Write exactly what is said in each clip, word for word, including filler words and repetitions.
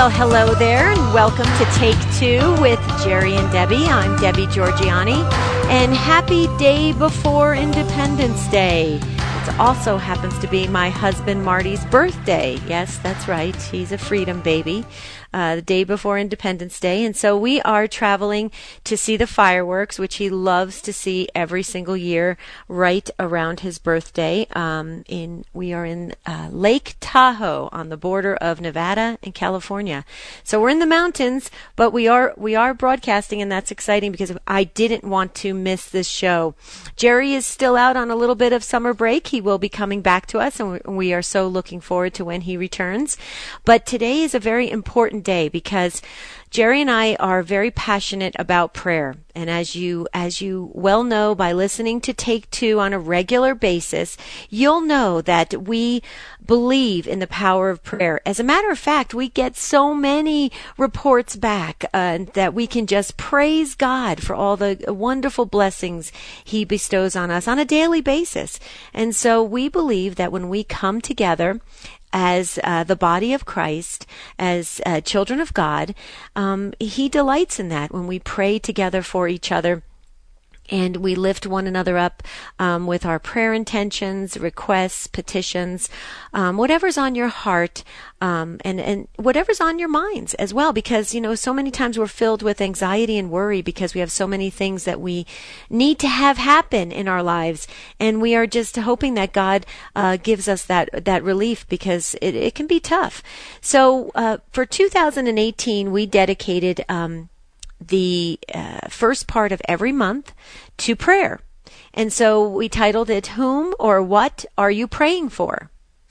Well, hello there, and welcome to Take Two with Jerry and Debbie. I'm Debbie Georgiani, and happy day before Independence Day. It also happens to be my husband Marty's birthday. Yes, that's right. He's a freedom baby. Uh, the day before Independence Day. And so we are traveling to see the fireworks, which he loves to see every single year right around his birthday. Um, in we are in uh, Lake Tahoe on the border of Nevada and California. So we're in the mountains, but we are we are broadcasting, and that's exciting because I didn't want to miss this show. Jerry is still out on a little bit of summer break. He will be coming back to us, and we are so looking forward to when he returns. But today is a very important day because Jerry and I are very passionate about prayer. And as you as you well know by listening to Take Two on a regular basis, you'll know that we believe in the power of prayer. As a matter of fact, we get so many reports back uh, that we can just praise God for all the wonderful blessings He bestows on us on a daily basis. And so we believe that when we come together as uh, the body of Christ, as uh, children of God, um, He delights in that when we pray together for each other. And we lift one another up um, with our prayer intentions, requests, petitions, um, whatever's on your heart, um, and, and whatever's on your minds as well. Because, you know, so many times we're filled with anxiety and worry because we have so many things that we need to have happen in our lives. And we are just hoping that God uh, gives us that that relief because it, it can be tough. So uh, for two thousand eighteen, we dedicated Um, the uh, first part of every month to prayer. And so we titled it, Whom or What Are You Praying For?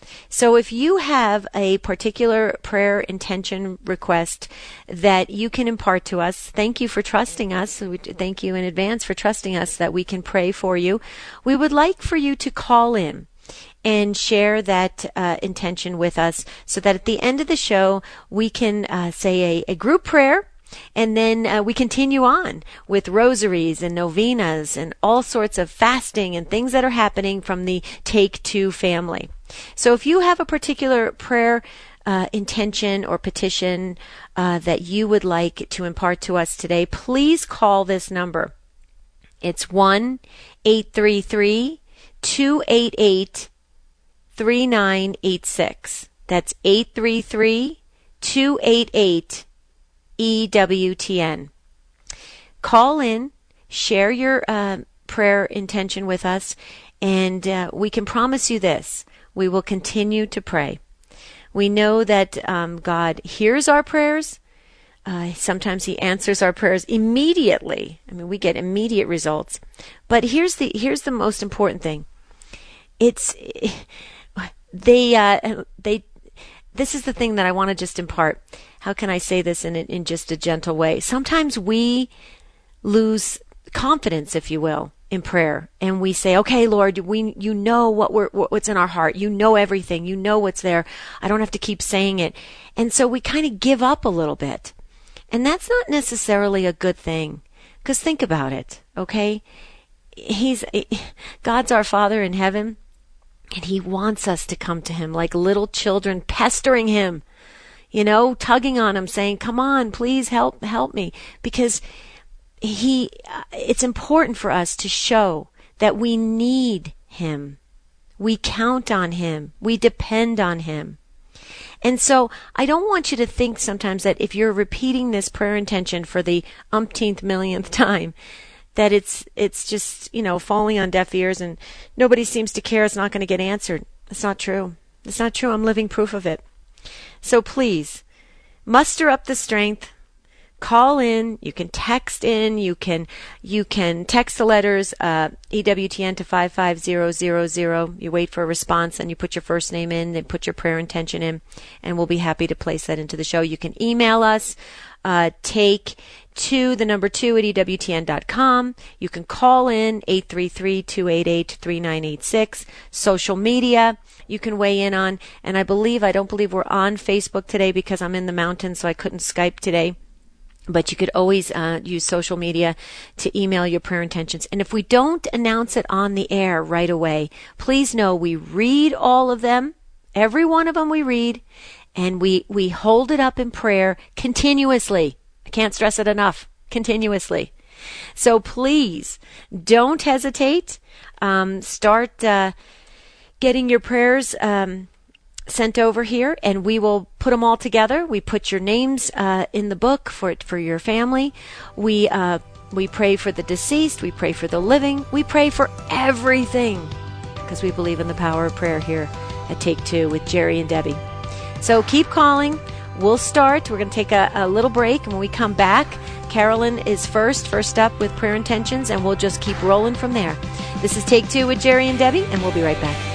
So if you have a particular prayer intention request that you can impart to us, thank you for trusting us. Thank you in advance for trusting us that we can pray for you. We would like for you to call in and share that uh, intention with us so that at the end of the show we can uh, say a, a group prayer. And then uh, we continue on with rosaries and novenas and all sorts of fasting and things that are happening from the Take Two family. So if you have a particular prayer uh, intention or petition uh, that you would like to impart to us today, please call this number. It's one eight three three, two eight eight, three nine eight six. That's eight three three, two eight eight, E W T N. Call in, share your uh, prayer intention with us, and uh, we can promise you this. We will continue to pray. We know that um, God hears our prayers. Uh, sometimes He answers our prayers immediately. I mean, we get immediate results. But here's the here's the most important thing. It's they uh, they. This is the thing that I want to just impart. How can I say this in in just a gentle way? Sometimes we lose confidence, if you will, in prayer, and we say, "Okay, Lord, we you know what we're what's in our heart. You know everything. You know what's there. I don't have to keep saying it." And so we kind of give up a little bit, and that's not necessarily a good thing. Because think about it, okay? He's God's our Father in heaven. And He wants us to come to Him like little children, pestering Him, you know, tugging on Him, saying, come on, please help, help me. Because He, it's important for us to show that we need Him. We count on Him. We depend on Him. And so I don't want you to think sometimes that if you're repeating this prayer intention for the umpteenth millionth time, that it's it's just, you know, falling on deaf ears and nobody seems to care, it's not going to get answered. It's not true. It's not true. I'm living proof of it. So please, muster up the strength. Call in. You can text in. You can you can text the letters uh, E W T N to five five zero zero zero. You wait for a response and you put your first name in, then put your prayer intention in, and we'll be happy to place that into the show. You can email us. Uh, take to the number two at E W T N dot com. You can call in eight three three, two eight eight, three nine eight six. Social media you can weigh in on. And I believe, I don't believe we're on Facebook today because I'm in the mountains, so I couldn't Skype today. But you could always uh, use social media to email your prayer intentions. And if we don't announce it on the air right away, please know we read all of them. Every one of them we read. and we, we hold it up in prayer continuously. I can't stress it enough. Continuously. So please don't hesitate. Um, start uh, getting your prayers um, sent over here, and we will put them all together. We put your names uh, in the book for for your family. We uh, we pray for the deceased. We pray for the living. We pray for everything because we believe in the power of prayer here at Take Two with Jerry and Debbie. So keep calling. We'll start. We're going to take a, a little break, and when we come back, Carolyn is first, first up with prayer intentions, and we'll just keep rolling from there. This is Take Two with Jerry and Debbie, and we'll be right back.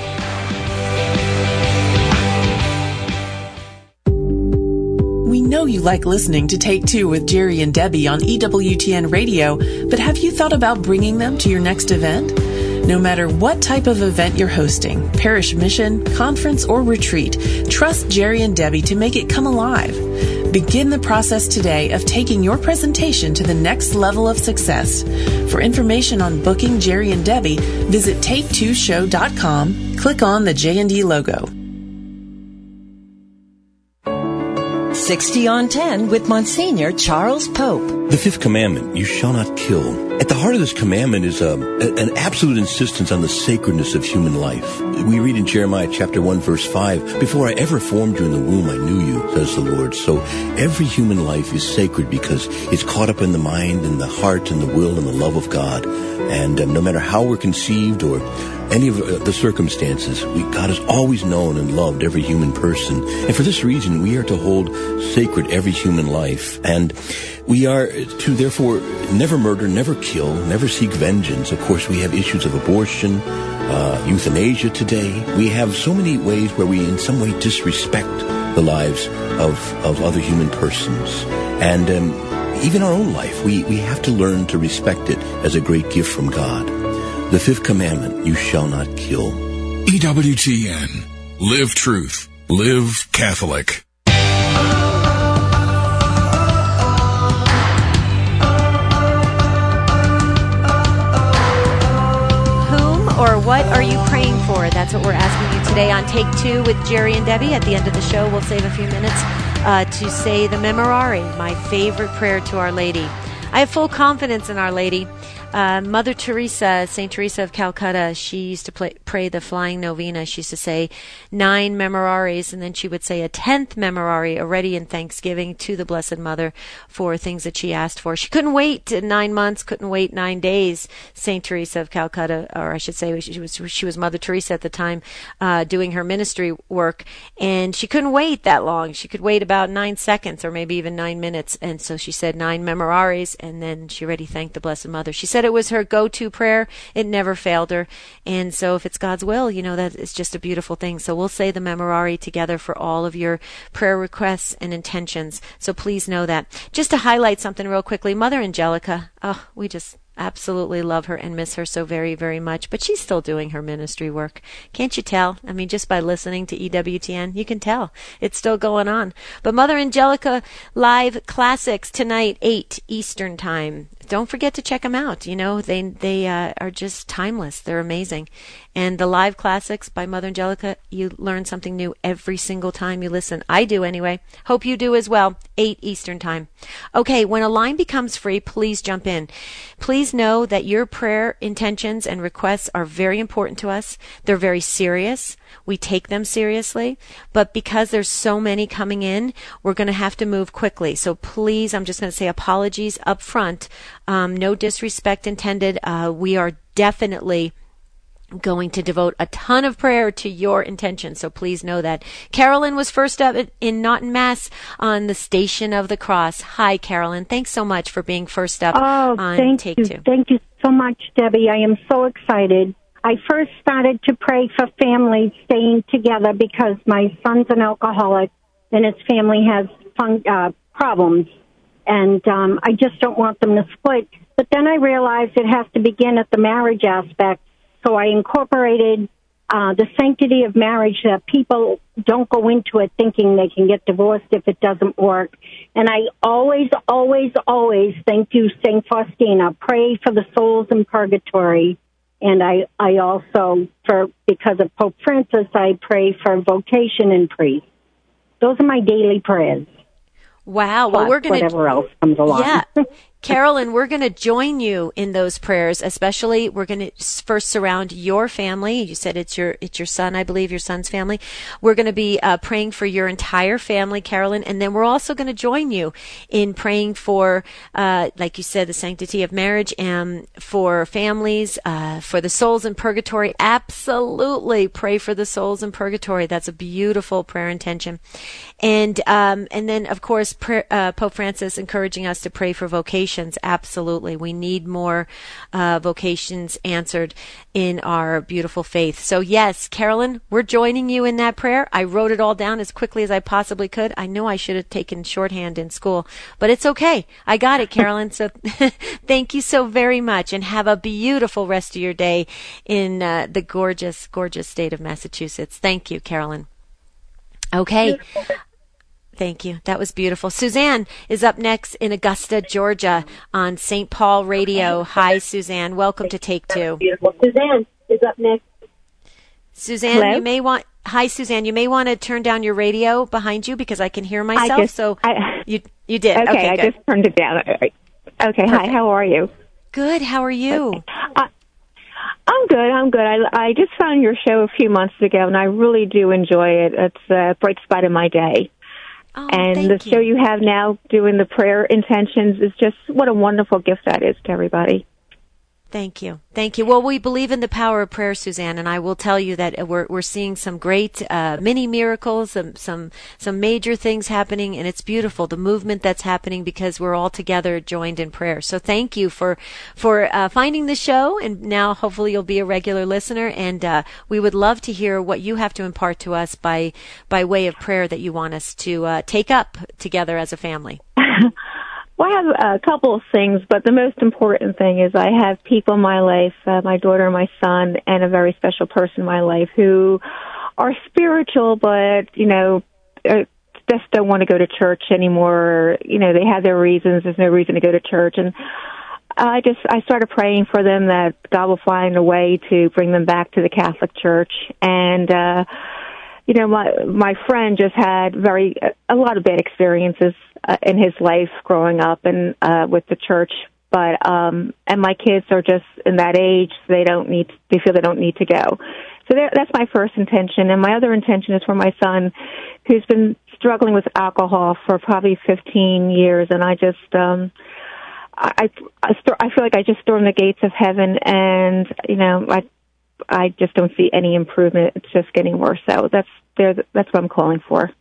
We know you like listening to Take Two with Jerry and Debbie on E W T N Radio, but have you thought about bringing them to your next event? No matter what type of event you're hosting, parish mission, conference, or retreat, trust Jerry and Debbie to make it come alive. Begin the process today of taking your presentation to the next level of success. For information on booking Jerry and Debbie, visit take two show dot com, click on the J and D logo. sixty on ten with Monsignor Charles Pope. The fifth commandment, you shall not kill. At the heart of this commandment is a, an absolute insistence on the sacredness of human life. We read in Jeremiah chapter one, verse five, before I ever formed you in the womb, I knew you, says the Lord. So every human life is sacred because it's caught up in the mind and the heart and the will and the love of God. And um, no matter how we're conceived or any of uh, the circumstances, we, God has always known and loved every human person. And for this reason, we are to hold sacred every human life. And we are to, therefore, never murder, never kill, never seek vengeance. Of course, we have issues of abortion, uh, euthanasia today. We have so many ways where we in some way disrespect the lives of, of other human persons. And um, even our own life, we, we have to learn to respect it as a great gift from God. The fifth commandment, you shall not kill. E W T N. Live truth. Live Catholic. Or what are you praying for? That's what we're asking you today on Take Two with Jerry and Debbie. At the end of the show, we'll save a few minutes uh, to say the Memorare, my favorite prayer to Our Lady. I have full confidence in Our Lady. Uh, Mother Teresa, Saint Teresa of Calcutta, she used to play, pray the flying novena. She used to say nine memoraries, and then she would say a tenth memorare already in thanksgiving to the Blessed Mother for things that she asked for. She couldn't wait nine months, couldn't wait nine days. Saint Teresa of Calcutta, or I should say she was, she was Mother Teresa at the time, uh, doing her ministry work, and she couldn't wait that long. She could wait about nine seconds or maybe even nine minutes, and so she said nine memoraries, and then she already thanked the Blessed Mother. She said it was her go-to prayer. It never failed her. And so if it's God's will, you know, that is just a beautiful thing. So we'll say the Memorare together for all of your prayer requests and intentions. So please know that. Just to highlight something real quickly, Mother Angelica, oh, we just absolutely love her and miss her so very, very much. But she's still doing her ministry work. Can't you tell? I mean, just by listening to E W T N, you can tell. It's still going on. But Mother Angelica Live Classics tonight, eight Eastern Time. Don't forget to check them out. You know, they they uh, are just timeless. They're amazing. And the live classics by Mother Angelica, you learn something new every single time you listen. I do anyway. Hope you do as well. eight Eastern Time. Okay, when a line becomes free, please jump in. Please know that your prayer intentions and requests are very important to us. They're very serious. We take them seriously, but because there's so many coming in, we're going to have to move quickly. So please, I'm just going to say apologies up front. Um, no disrespect intended. Uh, we are definitely going to devote a ton of prayer to your intention, so please know that. Carolyn was first up in Naughton, Mass on the Station of the Cross. Hi, Carolyn. Thanks so much for being first up oh, on thank Take you. Two. Thank you so much, Debbie. I am so excited. I first started to pray for families staying together because my son's an alcoholic and his family has fun, uh, problems, and um, I just don't want them to split. But then I realized it has to begin at the marriage aspect, so I incorporated uh, the sanctity of marriage, that people don't go into it thinking they can get divorced if it doesn't work. And I always, always, always, thank you, Saint Faustina, pray for the souls in purgatory. And I, I also, for because of Pope Francis, I pray for vocation and priest. those are my daily prayers. Wow. Well, Plus we're going to whatever else comes along. Yeah. Carolyn, we're going to join you in those prayers, especially we're going to first surround your family. You said it's your it's your son, I believe, your son's family. We're going to be uh, praying for your entire family, Carolyn, and then we're also going to join you in praying for, uh, like you said, the sanctity of marriage and for families, uh, for the souls in purgatory. Absolutely pray for the souls in purgatory. That's a beautiful prayer intention. And um, and then, of course, prayer, uh, Pope Francis encouraging us to pray for vocations. Absolutely. We need more uh, vocations answered in our beautiful faith. So yes, Carolyn, we're joining you in that prayer. I wrote it all down as quickly as I possibly could. I know I should have taken shorthand in school, but it's okay. I got it, Carolyn. So thank you so very much, and have a beautiful rest of your day in uh, the gorgeous, gorgeous state of Massachusetts. Thank you, Carolyn. Okay. Thank you. That was beautiful. Suzanne is up next in Augusta, Georgia on Saint Paul Radio. Hi, Suzanne. Welcome to Take Two. Beautiful. Suzanne is up next. Suzanne, Hello? you may want, hi, Suzanne, you may want to turn down your radio behind you because I can hear myself. I just, so I, you, you did. Okay, Okay, I good. just turned it down. Okay, Perfect. Hi, how are you? Good. How are you? Okay. Uh, I'm good. I'm good. I, I just found your show a few months ago, and I really do enjoy it. It's a bright spot in my day. Oh, and thank the you. show you have now doing the prayer intentions is just what a wonderful gift that is to everybody. Thank you. Thank you. Well, we believe in the power of prayer, Suzanne, and I will tell you that we're we're seeing some great uh, mini miracles, some some some major things happening, and it's beautiful, the movement that's happening because we're all together joined in prayer. So thank you for for uh, finding the show, and now hopefully you'll be a regular listener, and uh, we would love to hear what you have to impart to us by by way of prayer that you want us to uh, take up together as a family. Well, I have a couple of things, but the most important thing is I have people in my life, uh, my daughter, my son, and a very special person in my life who are spiritual, but, you know, uh, just don't want to go to church anymore. You know, they have their reasons. There's no reason to go to church. And I just, I started praying for them that God will find a way to bring them back to the Catholic Church. And, uh, you know, my, my friend just had very, a lot of bad experiences Uh, in his life growing up and uh with the church, but um and my kids are just in that age, so they don't need they feel they don't need to go. So that's my first intention, and my other intention is for my son, who's been struggling with alcohol for probably fifteen years, and I just um I I, I feel like I just stormed the gates of heaven, and you know I I just don't see any improvement. It's just getting worse. So that's there. That's what I'm calling for.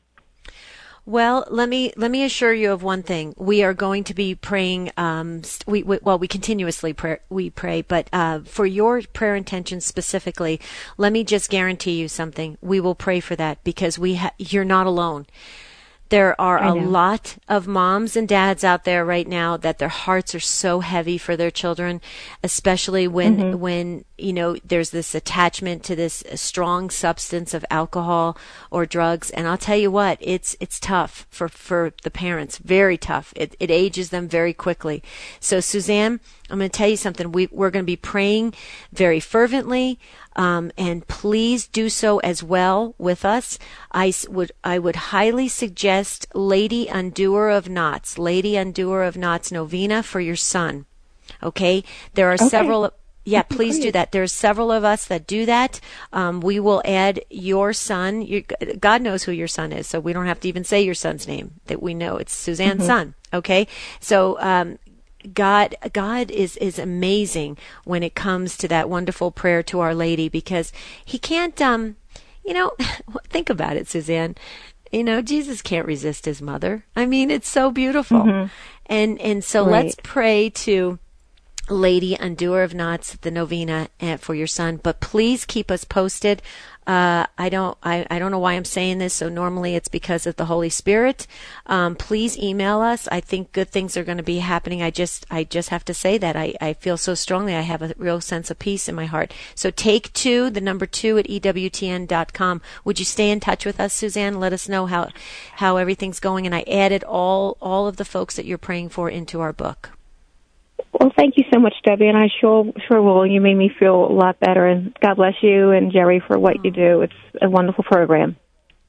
Well, let me let me assure you of one thing. We are going to be praying. Um, we, we well, we continuously pray, we pray, but uh, for your prayer intentions specifically, let me just guarantee you something. We will pray for that because we ha- you're not alone. There are a lot of moms and dads out there right now that their hearts are so heavy for their children, especially when, mm-hmm. when, you know, there's this attachment to this strong substance of alcohol or drugs. And I'll tell you what, it's, it's tough for, for the parents, very tough. It, it ages them very quickly. So Suzanne, I'm going to tell you something. We, we're going to be praying very fervently. Um, and please do so as well with us. I would, I would highly suggest Lady Undoer of Knots, Lady Undoer of Knots novena for your son. Okay? There are okay. several, yeah, please do that. There's several of us that do that. Um, we will add your son. Your, God knows who your son is, so we don't have to even say your son's name, that we know it's Suzanne's mm-hmm. son. Okay? So, um, God, God is, is amazing when it comes to that wonderful prayer to Our Lady, because he can't, um, you know, think about it, Suzanne. You know, Jesus can't resist his mother. I mean, it's so beautiful. Mm-hmm. And, and so right. let's pray to Lady Undoer of Knots, the novena for your son, but please keep us posted. Uh, I don't, I, I don't know why I'm saying this. So normally it's because of the Holy Spirit. Um, please email us. I think good things are going to be happening. I just, I just have to say that I, I feel so strongly. I have a real sense of peace in my heart. So take two, the number two at E W T N dot com. Would you stay in touch with us, Suzanne? Let us know how, how everything's going. And I added all, all of the folks that you're praying for into our book. Well, thank you so much, Debbie, and I sure sure will. You made me feel a lot better, and God bless you and Jerry for what oh. you do. It's a wonderful program.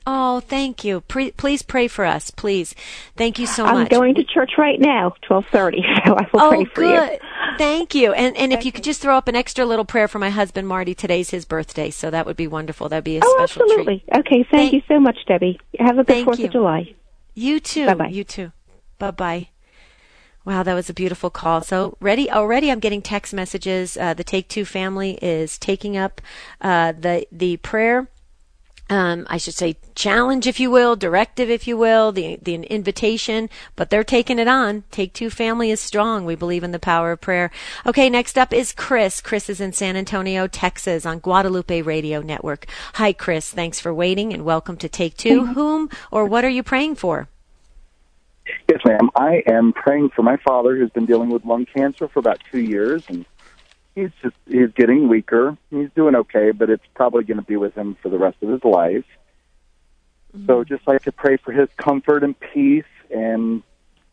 Oh, thank you. Pre- please pray for us, please. Thank you so I'm much. I'm going to church right now, twelve thirty, so I will oh, pray for good. you. Thank you. And and if you could just throw up an extra little prayer for my husband, Marty. Today's his birthday, so that would be wonderful. That would be a oh, special absolutely. treat. Okay, thank, Thank you so much, Debbie. Have a good Thank fourth you. of July. You too. Bye-bye. You too. Bye-bye. Wow, that was a beautiful call. So ready already I'm getting text messages. Uh, the Take Two family is taking up uh, the the prayer. Um, I should say challenge, if you will, directive, if you will, the the invitation, but they're taking it on. Take Two family is strong. We believe in the power of prayer. Okay, next up is Chris. Chris is in San Antonio, Texas on Guadalupe Radio Network. Hi, Chris. Thanks for waiting and welcome to Take Two. Whom or what are you praying for? Yes, ma'am. I am praying for my father who's been dealing with lung cancer for about two years, and he's just he's getting weaker. He's doing okay, but it's probably going to be with him for the rest of his life. Mm-hmm. So just like to pray for his comfort and peace, and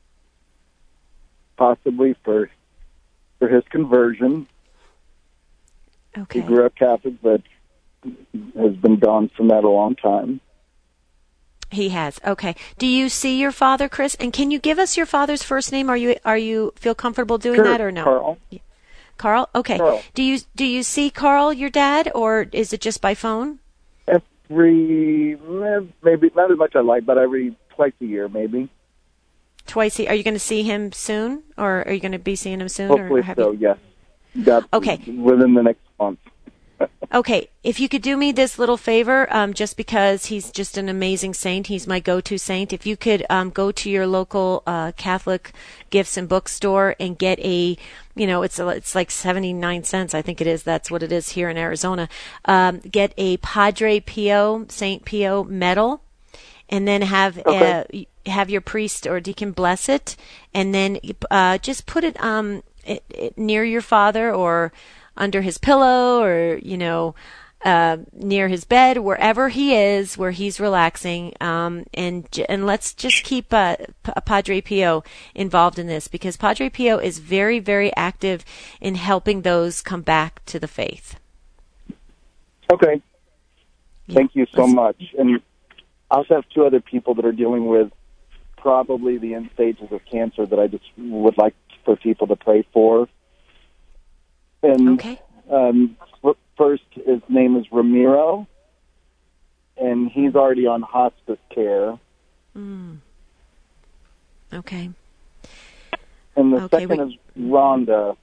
possibly for for his conversion. Okay. He grew up Catholic, but has been gone from that a long time. He has. Okay. Do you see your father, Chris? And can you give us your father's first name? Are you are you feel comfortable doing sure, that or no? Carl. Carl? Okay. Carl. Do you do you see Carl, your dad, or is it just by phone? Every, maybe, not as much I like, but every twice a year, maybe. Twice a year. Are you going to see him soon, or are you going to be seeing him soon? Hopefully or have so, you... yes. That's okay. Within the next month. Okay, if you could do me this little favor, um, just because he's just an amazing saint, he's my go-to saint. If you could um, go to your local uh, Catholic gifts and bookstore and get a, you know, it's a, it's like seventy-nine cents, I think it is. That's what it is here in Arizona. Um, get a Padre Pio, Saint Pio medal, and then have okay. uh, have your priest or deacon bless it, and then uh, just put it um it, it near your father or under his pillow, or, you know, uh, near his bed, wherever he is, where he's relaxing. Um, and and let's just keep uh, P- Padre Pio involved in this, because Padre Pio is very, very active in helping those come back to the faith. Okay. Yeah. Thank you so much. And I also have two other people that are dealing with probably the end stages of cancer that I just would like for people to pray for. And okay. um, first, his name is Ramiro, and he's already on hospice care. Mm. Okay. And the okay, second we... is Rhonda.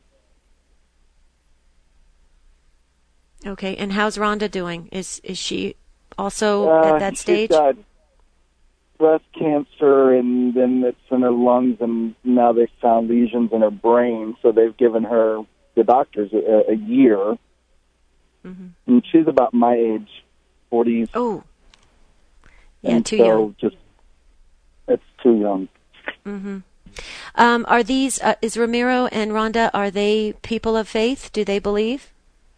Okay, and how's Rhonda doing? Is is she also uh, at that stage? She's got breast cancer, and then it's in her lungs, and now they've found lesions in her brain, so they've given her, the doctors, a, a year. Mm-hmm. And she's about my age, forties. Oh, yeah, and too so young. Just, it's too young. Mm-hmm. Um, are these, uh, is Ramiro and Rhonda, are they people of faith? Do they believe?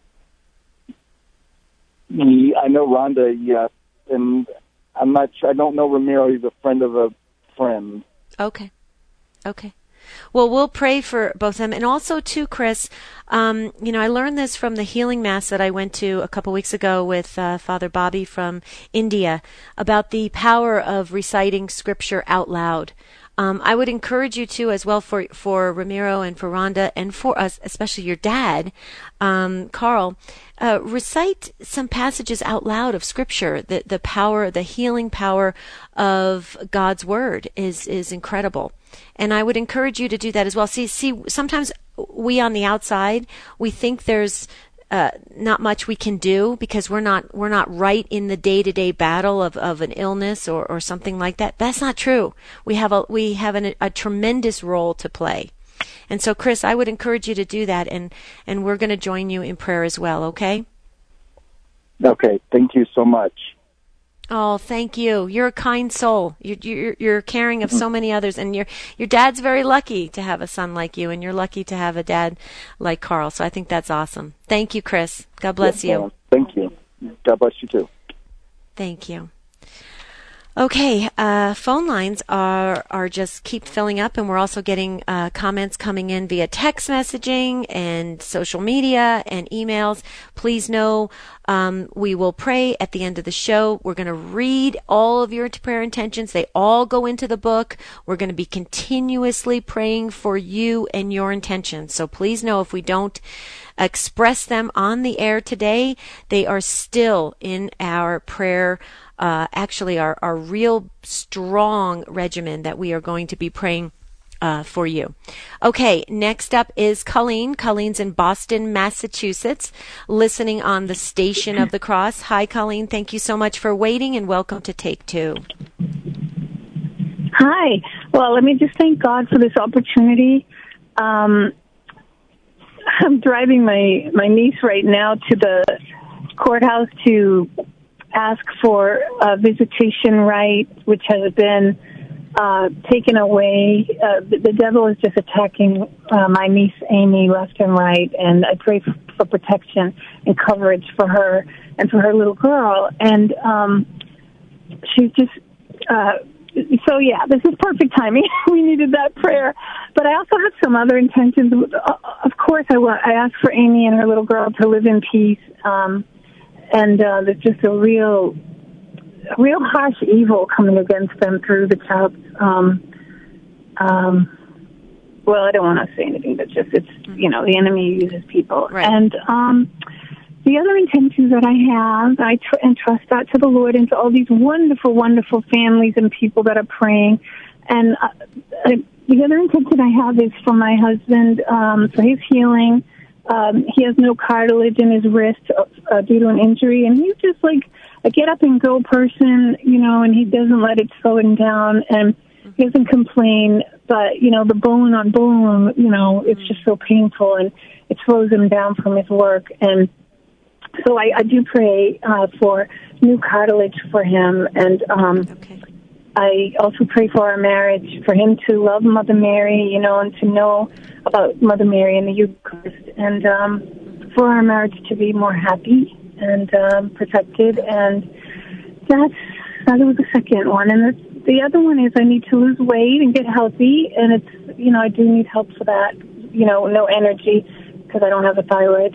Yeah, I know Rhonda, yes. And I'm not sure, I don't know Ramiro. He's a friend of a friend. Okay. Okay. Well, we'll pray for both of them. And also, too, Chris, um, you know, I learned this from the healing mass that I went to a couple weeks ago with uh, Father Bobby from India about the power of reciting Scripture out loud. Um, I would encourage you to, as well, for for Ramiro and for Rhonda and for us, especially your dad, um, Carl, uh, recite some passages out loud of Scripture. The the power, the healing power of God's Word is is incredible, and I would encourage you to do that as well. See, see, sometimes we on the outside, we think there's Uh, not much we can do because we're not we're not right in the day-to-day battle of, of an illness or, or something like that. That's not true. We have a we have an, a tremendous role to play, and so Chris, I would encourage you to do that, and and we're going to join you in prayer as well. Okay? Okay. Thank you so much. Oh, thank you. You're a kind soul. You're, you're, you're caring of so many others, and your your dad's very lucky to have a son like you, and you're lucky to have a dad like Carl. So I think that's awesome. Thank you, Chris. God bless yes, you. Uh, thank you. God bless you too. Thank you. Okay, uh, phone lines are are just keep filling up, and we're also getting uh, comments coming in via text messaging and social media and emails. Please know um, we will pray at the end of the show. We're going to read all of your prayer intentions. They all go into the book. We're going to be continuously praying for you and your intentions. So please know if we don't express them on the air today, they are still in our prayer Uh, actually our, our real strong regimen that we are going to be praying uh, for you. Okay, next up is Colleen. Colleen's in Boston, Massachusetts, listening on the Station of the Cross. Hi, Colleen. Thank you so much for waiting, and welcome to Take Two. Hi. Well, let me just thank God for this opportunity. Um, I'm driving my, my niece right now to the courthouse to ask for a visitation right, which has been uh, taken away. Uh, the, the devil is just attacking uh, my niece Amy left and right, and I pray for, for protection and coverage for her and for her little girl. And um, she's just, uh, so yeah, this is perfect timing. We needed that prayer. But I also have some other intentions. Of course, I, want, I ask for Amy and her little girl to live in peace. Um, And uh, there's just a real, a real harsh evil coming against them through the child. Um, um, well, I don't want to say anything, but just it's, you know, the enemy uses people. Right. And um, the other intentions that I have, I tr- entrust that to the Lord and to all these wonderful, wonderful families and people that are praying. And uh, I, the other intention I have is for my husband, um, for his healing. Um, he has no cartilage in his wrist uh, due to an injury, and he's just like a get-up-and-go person, you know, and he doesn't let it slow him down, and he doesn't complain, but, you know, the bone on bone, you know, it's just so painful, and it slows him down from his work. And so I, I do pray uh, for new cartilage for him, and um, Okay. I also pray for our marriage, for him to love Mother Mary, you know, and to know about Mother Mary and the Eucharist, and um, for our marriage to be more happy and um, protected. And that's, that was the second one. And the, the other one is I need to lose weight and get healthy, and it's, you know, I do need help for that, you know, no energy because I don't have a thyroid.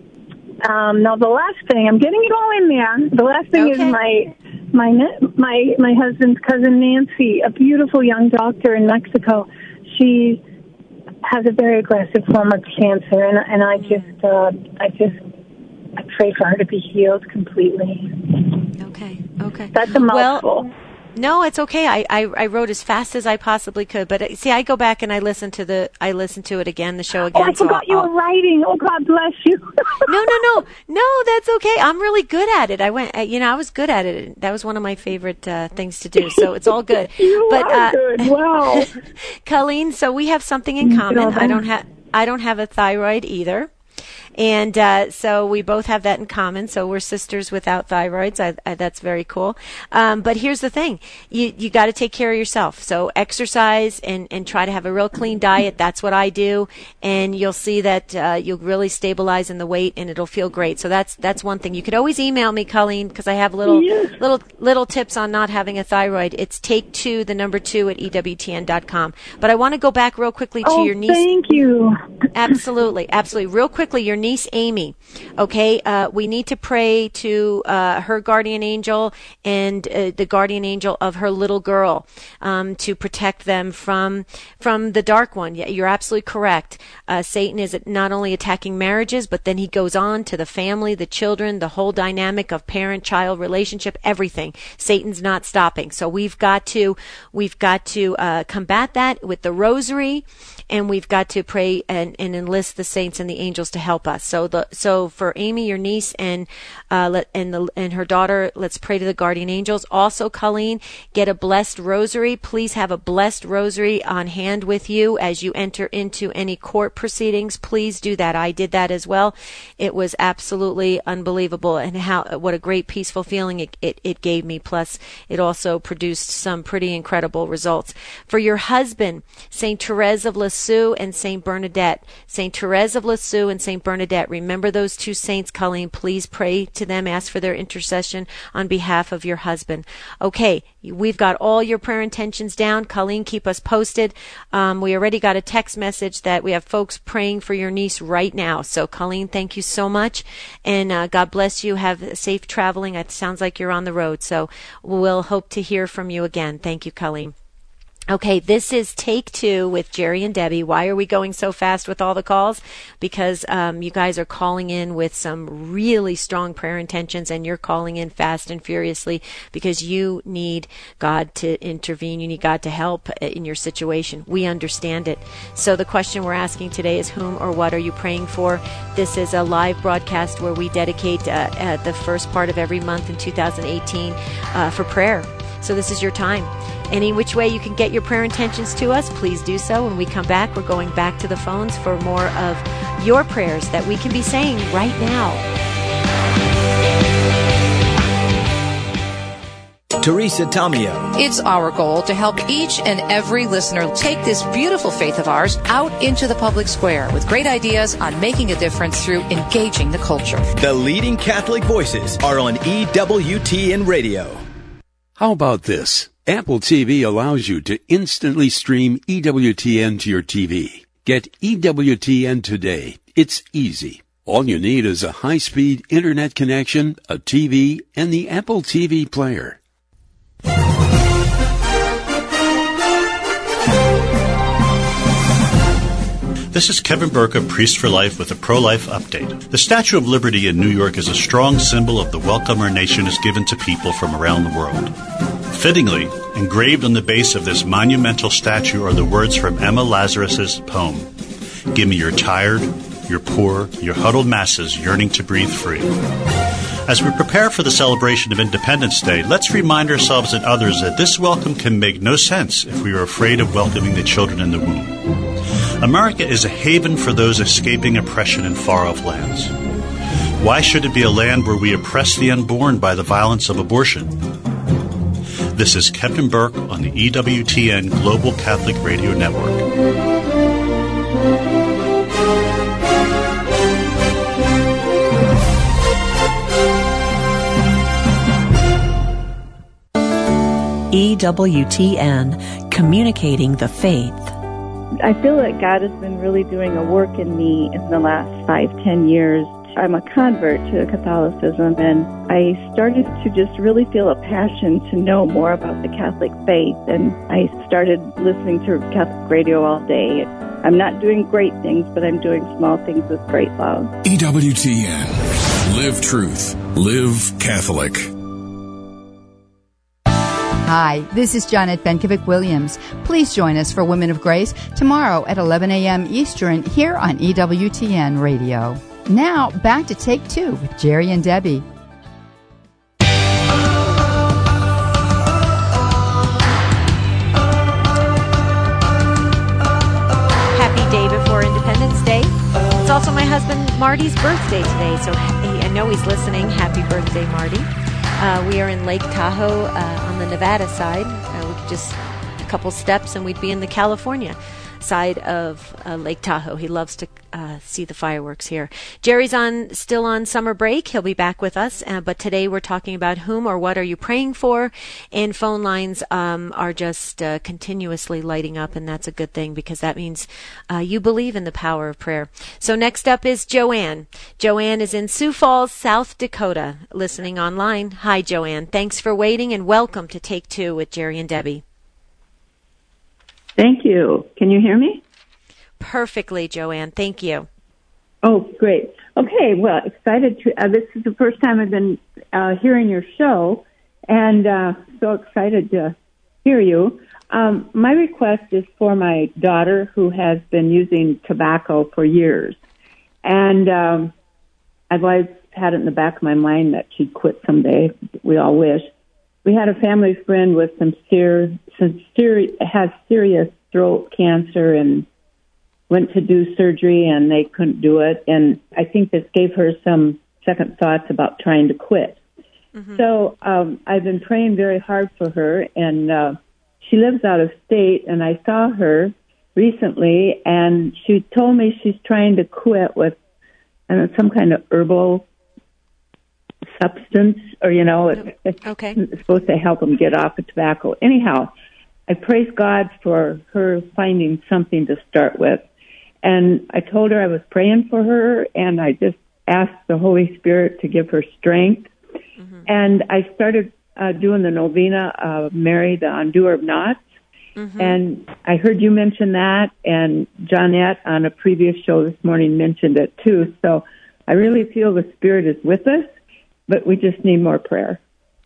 Um, now, the last thing, I'm getting it all in there. The last thing Okay. is my my my my husband's cousin Nancy, a beautiful young doctor in Mexico. She has a very aggressive form of cancer, and and I just uh, I just I pray for her to be healed completely. Okay. Okay. That's a mouthful. Well, no, it's okay. I, I, I wrote as fast as I possibly could, but uh, see, I go back and I listen to the I listen to it again, the show again. Oh, I forgot so you I'll, were writing. Oh, God bless you. no, no, no, no. That's okay. I'm really good at it. I went, uh, you know, I was good at it. That was one of my favorite uh, things to do. So it's all good. You but, are uh, good. Wow. Colleen, so we have something in common. I don't have I don't have a thyroid either. And uh, so we both have that in common. So we're sisters without thyroids. I, I, that's very cool. Um, but here's the thing. You you got to take care of yourself. So exercise and, and try to have a real clean diet. That's what I do. And you'll see that uh, you'll really stabilize in the weight and it'll feel great. So that's that's one thing. You could always email me, Colleen, because I have little Yes. little little tips on not having a thyroid. It's take two, the number two at E W T N dot com. But I want to go back real quickly to Oh, your niece. thank you. Absolutely, absolutely. Real quickly, your niece Amy. Okay, uh, we need to pray to uh, her guardian angel and uh, the guardian angel of her little girl um, to protect them from from the dark one. Yeah, you're absolutely correct. Uh, Satan is not only attacking marriages, but then he goes on to the family, the children, the whole dynamic of parent-child relationship, everything. Satan's not stopping. So we've got to we've got to uh, combat that with the rosary. And we've got to pray and, and enlist the saints and the angels to help us. So the so for Amy, your niece, and uh, let, and the and her daughter, let's pray to the guardian angels. Also, Colleen, get a blessed rosary. Please have a blessed rosary on hand with you as you enter into any court proceedings. Please do that. I did that as well. It was absolutely unbelievable, and how what a great peaceful feeling it it, it gave me. Plus, it also produced some pretty incredible results. For your husband, Saint Therese of Lisieux, Lisieux and Saint Bernadette. Saint Therese of Lisieux and Saint Bernadette. Remember those two saints, Colleen. Please pray to them. Ask for their intercession on behalf of your husband. Okay, we've got all your prayer intentions down. Colleen, keep us posted. Um, we already got a text message that we have folks praying for your niece right now. So, Colleen, thank you so much. And uh, God bless you. Have safe traveling. It sounds like you're on the road. So we'll hope to hear from you again. Thank you, Colleen. Okay, this is Take Two with Jerry and Debbie. Why are we going so fast with all the calls? Because um, you guys are calling in with some really strong prayer intentions, and you're calling in fast and furiously because you need God to intervene. You need God to help in your situation. We understand it. So the question we're asking today is, whom or what are you praying for? This is a live broadcast where we dedicate uh, uh, the first part of every month in two thousand eighteen uh, for prayer. So this is your time. Any which way you can get your prayer intentions to us, please do so. When we come back, we're going back to the phones for more of your prayers that we can be saying right now. Teresa Tomeo. It's our goal to help each and every listener take this beautiful faith of ours out into the public square with great ideas on making a difference through engaging the culture. The leading Catholic voices are on E W T N Radio. How about this? Apple T V allows you to instantly stream E W T N to your T V. Get E W T N today. It's easy. All you need is a high-speed internet connection, a T V, and the Apple T V player. This is Kevin Burke of Priest for Life with a pro-life update. The Statue of Liberty in New York is a strong symbol of the welcome our nation has given to people from around the world. Fittingly, engraved on the base of this monumental statue are the words from Emma Lazarus's poem, "Give me your tired, your poor, your huddled masses yearning to breathe free." As we prepare for the celebration of Independence Day, let's remind ourselves and others that this welcome can make no sense if we are afraid of welcoming the children in the womb. America is a haven for those escaping oppression in far-off lands. Why should it be a land where we oppress the unborn by the violence of abortion? This is Kevin Burke on the E W T N Global Catholic Radio Network. E W T N, communicating the faith. I feel that God has been really doing a work in me in the last five, ten years. I'm a convert to Catholicism, and I started to just really feel a passion to know more about the Catholic faith, and I started listening to Catholic radio all day. I'm not doing great things, but I'm doing small things with great love. E W T N. Live truth. Live Catholic. Hi, this is Janet Benkovic-Williams. Please join us for Women of Grace tomorrow at eleven a.m. Eastern here on E W T N Radio. Now, back to Take Two with Jerry and Debbie. Happy day before Independence Day. It's also my husband Marty's birthday today, so I know he's listening. Happy birthday, Marty. Uh, we are in Lake Tahoe uh, on the Nevada side. Uh, we could just a couple steps and we'd be in the California side of uh, Lake Tahoe. He loves to uh, see the fireworks here. Jerry's on still on summer break. He'll be back with us. Uh, but today we're talking about whom or what are you praying for? And phone lines um, are just uh, continuously lighting up, and that's a good thing because that means uh, you believe in the power of prayer. So next up is Joanne. Joanne is in Sioux Falls, South Dakota, listening online. Hi, Joanne. Thanks for waiting, and welcome to Take Two with Jerry and Debbie. Thank you. Can you hear me? Perfectly, Joanne. Thank you. Oh, great. Okay, well, excited to, uh, this is the first time I've been uh, hearing your show, and uh, so excited to hear you. Um, my request is for my daughter who has been using tobacco for years, and um, I've always had it in the back of my mind that she'd quit someday. We all wish. We had a family friend with some ser- some ser- has serious throat cancer and went to do surgery and they couldn't do it. And I think this gave her some second thoughts about trying to quit. Mm-hmm. So um, I've been praying very hard for her, and uh, she lives out of state. And I saw her recently, and she told me she's trying to quit with I don't know, some kind of herbal substance, or, you know, it, it's, okay. it's supposed to help them get off of tobacco. Anyhow, I praise God for her finding something to start with. And I told her I was praying for her, and I just asked the Holy Spirit to give her strength. Mm-hmm. And I started uh, doing the novena of Mary, the Undoer of Knots. Mm-hmm. And I heard you mention that, and Johnette on a previous show this morning mentioned it too. So I really feel the Spirit is with us, but we just need more prayer.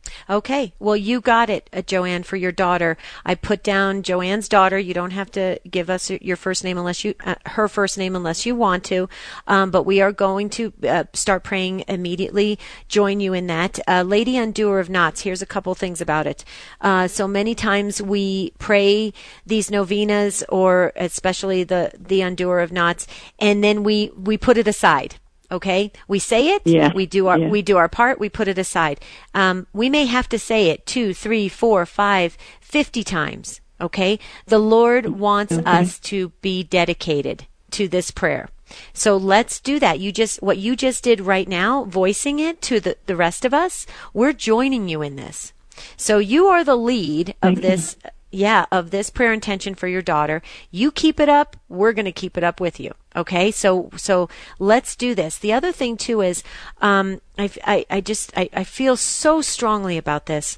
Okay. Well, you got it, uh, Joanne, for your daughter. I put down Joanne's daughter. You don't have to give us your first name unless you, uh, her first name unless you want to. Um, but we are going to uh, start praying immediately. Join you in that. Uh, Lady Undoer of Knots. Here's a couple things about it. Uh, so many times we pray these novenas, or especially the, the Undoer of Knots, and then we, we put it aside. Okay, we say it, yeah. we do our yeah. we do our part, we put it aside. Um, we may have to say it two, three, four, five, fifty times. Okay, the Lord wants okay. us to be dedicated to this prayer. So let's do that. You just what you just did right now, voicing it to the, the rest of us. We're joining you in this. So you are the lead of Thank this. You. Yeah, of this prayer intention for your daughter. You keep it up, we're going to keep it up with you. Okay, so so let's do this. The other thing too is, um, I, I, I just I, I feel so strongly about this.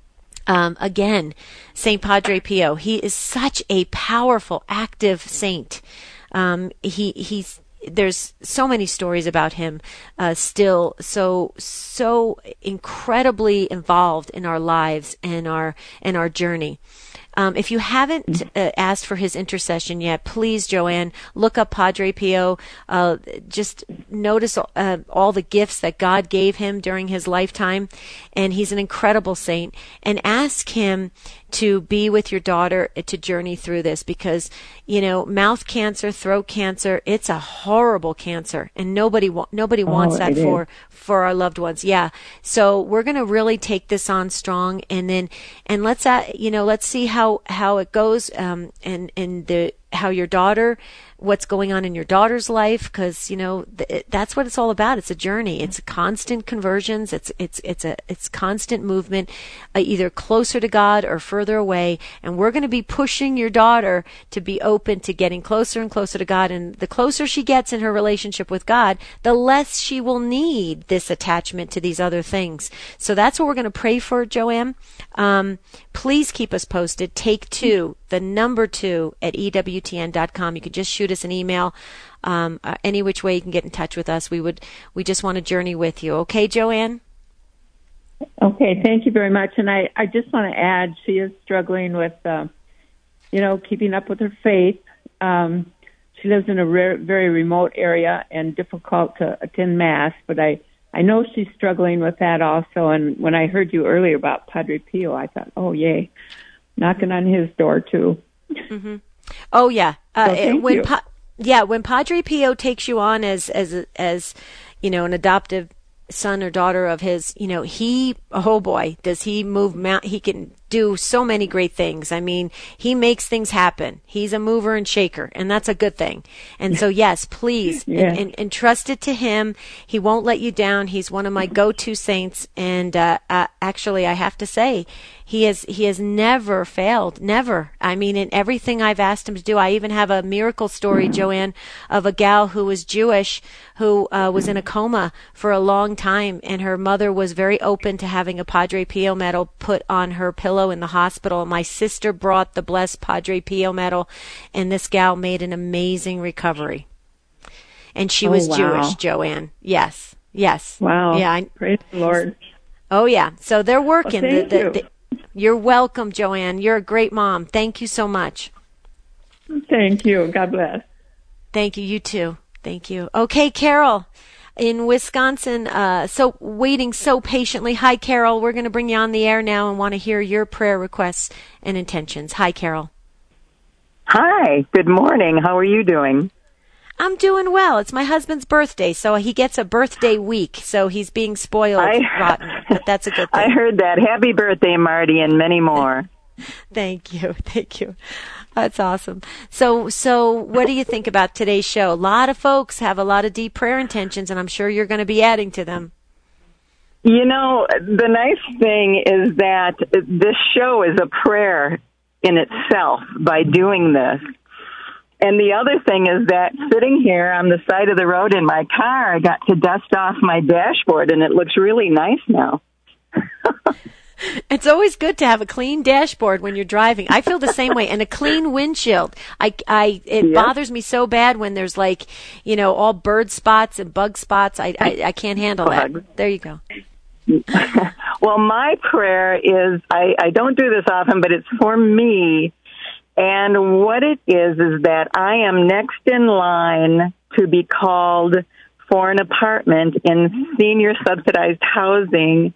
Um, again, Saint Padre Pio. He is such a powerful, active saint. Um, he he's. There's so many stories about him, uh, still so so incredibly involved in our lives and our and our journey. Um, if you haven't uh, asked for his intercession yet, please, Joanne, look up Padre Pio. Uh, just notice uh, all the gifts that God gave him during his lifetime, and he's an incredible saint. And ask him to be with your daughter to journey through this, because, you know, mouth cancer, throat cancer, it's a horrible cancer, and nobody wa- nobody oh, wants that for is. for our loved ones. Yeah. So we're going to really take this on strong, and then and let's uh, you know, let's see how how it goes, um, and and the how your daughter, what's going on in your daughter's life, because, you know, th- that's what it's all about. It's a journey. It's constant conversions. It's it's it's a it's constant movement, uh, either closer to God or further away. And we're going to be pushing your daughter to be open to getting closer and closer to God. And the closer she gets in her relationship with God, the less she will need this attachment to these other things. So that's what we're going to pray for, Joanne. Um, please keep us posted. Take two, the number two at E W T N dot com. You can just shoot us an email. Um, uh, any which way you can get in touch with us. We would, we just want to journey with you. Okay, Joanne? Okay, thank you very much. And I, I just want to add, she is struggling with, uh, you know, keeping up with her faith. Um, she lives in a rare, very remote area and difficult to attend Mass, but I, I know she's struggling with that also. And when I heard you earlier about Padre Pio, I thought, oh, yay, knocking on his door, too. Mm-hmm. Oh, yeah. Uh, so thank when you. Pa- yeah, when Padre Pio takes you on as, as, as, you know, an adoptive son or daughter of his, you know, he, oh boy, does he move mount, he can do so many great things. I mean, he makes things happen. He's a mover and shaker, and that's a good thing. And so, yes, please, yeah. and, and, entrust it to him. He won't let you down. He's one of my go-to saints. And, uh, uh, actually, I have to say, he has, he has never failed. Never. I mean, in everything I've asked him to do. I even have a miracle story, Joanne, of a gal who was Jewish, who, uh, was in a coma for a long time, and her mother was very open to having a Padre Pio medal put on her pillow in the hospital. My sister brought the blessed Padre Pio medal, and this gal made an amazing recovery. And she oh, was wow. Jewish, Joanne. Yes, yes. Wow. Yeah. I, Praise the Lord. Oh, yeah. So they're working. Well, thank the, the, you. The, you're welcome, Joanne. You're a great mom. Thank you so much. Thank you. God bless. Thank you. You too. Thank you. Okay, Carol in Wisconsin, uh, so waiting so patiently. Hi, Carol. We're going to bring you on the air now and want to hear your prayer requests and intentions. Hi, Carol. Hi. Good morning. How are you doing? I'm doing well. It's my husband's birthday, so he gets a birthday week, so he's being spoiled I, rotten, but that's a good thing. I heard that. Happy birthday, Marty, and many more. Thank you. Thank you. That's awesome. So, so what do you think about today's show? A lot of folks have a lot of deep prayer intentions, and I'm sure you're going to be adding to them. You know, the nice thing is that this show is a prayer in itself by doing this. And the other thing is that sitting here on the side of the road in my car, I got to dust off my dashboard, and it looks really nice now. It's always good to have a clean dashboard when you're driving. I feel the same way, and a clean windshield. I, I, it yep. bothers me so bad when there's like, you know, all bird spots and bug spots. I, I, I can't handle that. There you go. Well, my prayer is, I, I don't do this often, but it's for me. And what it is, is that I am next in line to be called for an apartment in senior subsidized housing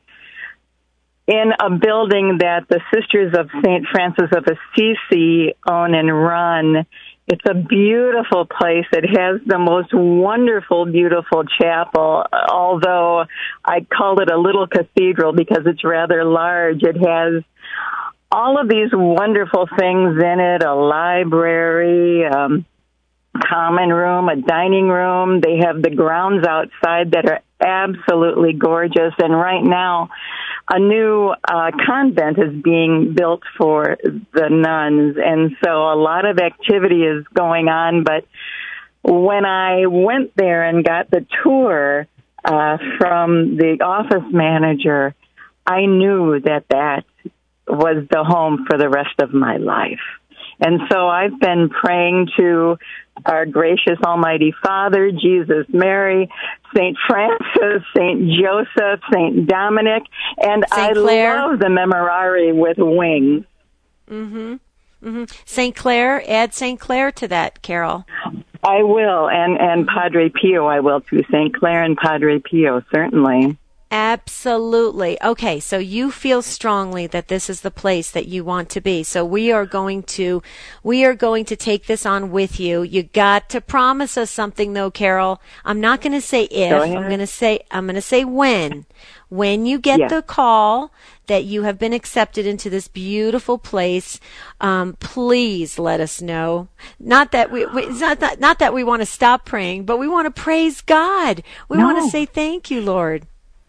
in a building that the Sisters of Saint Francis of Assisi own and run. It's a beautiful place. It has the most wonderful, beautiful chapel, although I call it a little cathedral because it's rather large. It has all of these wonderful things in it, a library, um, common room, a dining room. They have the grounds outside that are absolutely gorgeous. And right now, a new uh, convent is being built for the nuns. And so a lot of activity is going on. But when I went there and got the tour uh, from the office manager, I knew that that was the home for the rest of my life. And so I've been praying to our gracious Almighty Father, Jesus, Mary, Saint Francis, Saint Joseph, Saint Dominic, and Saint I Clare. Love the Memorare with wings. Mm-hmm. Mm-hmm. Saint Clare, add Saint Clare to that, Carol. I will, and, and Padre Pio I will too. Saint Clare and Padre Pio, certainly. Absolutely. Okay, so you feel strongly that this is the place that you want to be. So we are going to we are going to take this on with you. You got to promise us something though, Carol. I'm not going to say if. I'm going to say I'm going to say when. When you get yes. the call that you have been accepted into this beautiful place, um, please let us know. Not that we, we it's not that not that we want to stop praying, but we want to praise God. We no. want to say thank you, Lord.